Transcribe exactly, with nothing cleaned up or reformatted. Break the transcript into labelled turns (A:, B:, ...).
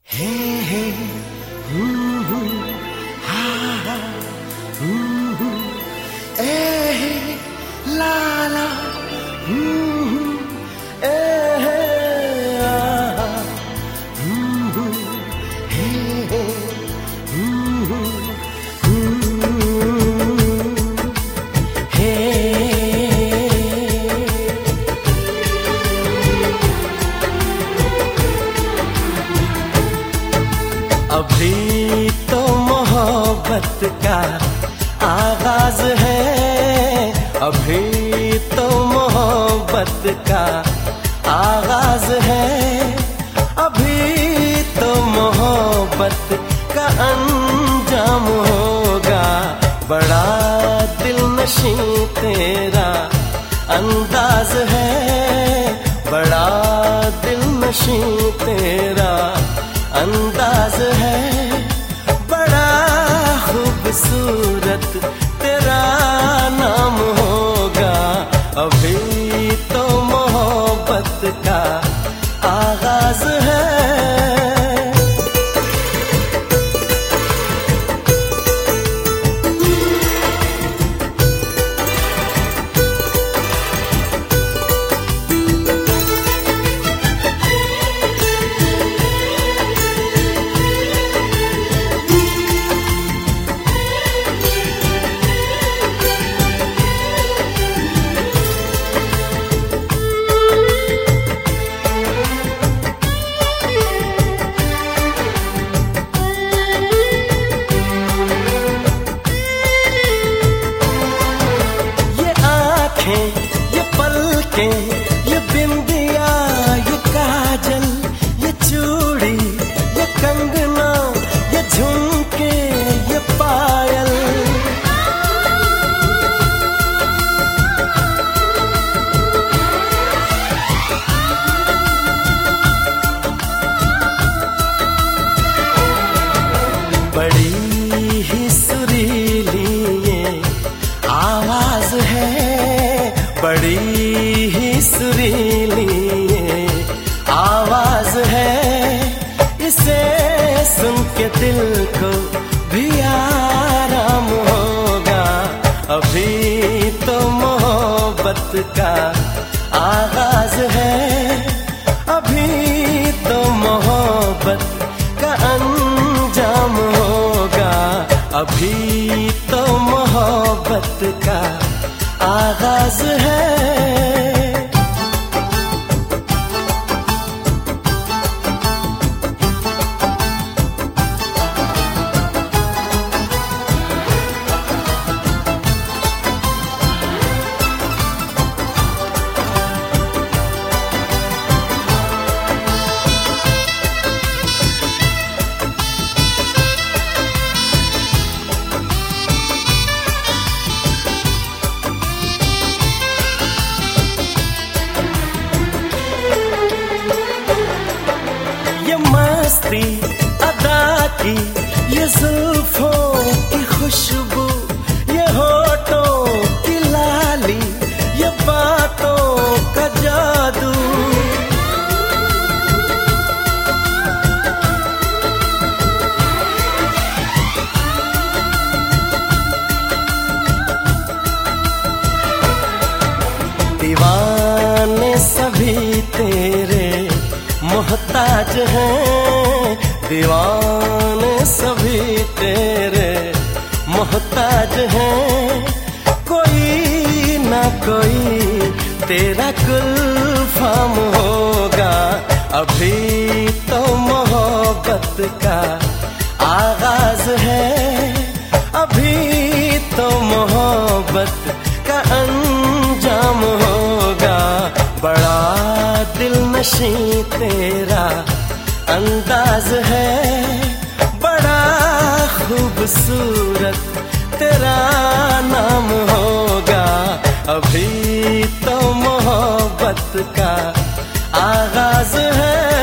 A: हे हे हू हू हा हा हू हू ए हे ला ला हू हू ए हे आ हू हू हे हे हू हू हे अभी तो मोहब्बत का आगाज है, अभी तो मोहब्बत का आगाज है, अभी तो मोहब्बत का अंजाम होगा। बड़ा दिलनशी तेरा अंदाज है, बड़ा दिलनशी तेरा अंदाज है, बड़ा खूबसूरत तेरा नाम होगा। अभी तो मोहब्बत का आगाज है। ये पलकें, ये बिंदिया, ये काजल, ये चूड़ी, ये कंगना, ये झुमके, ये पायल, बड़ी ही सुरीली ये आवाज है, बड़ी ही सुरीली ये आवाज है। इसे सुन के दिल को भी आराम होगा। अभी तो मोहब्बत का आगाज है, अभी तो मोहब्बत का अंजाम होगा। अभी तो मोहब्बत का आगाज है। मस्ती अदा की ये जुल्फों की खुशबू, ये होठों की लाली, ये बातों का जादू, दीवाने सभी तेरे मोहताज हैं, दीवाने सभी तेरे मोहताज हैं। कोई ना कोई तेरा गुलफाम होगा। अभी तो मोहब्बत का आगाज है, अभी तो मोहब्बत का अंजाम होगा। बड़ा दिलनशी तेरा अंदाज है, बड़ा खूबसूरत तेरा नाम होगा। अभी तो मोहब्बत का आगाज है।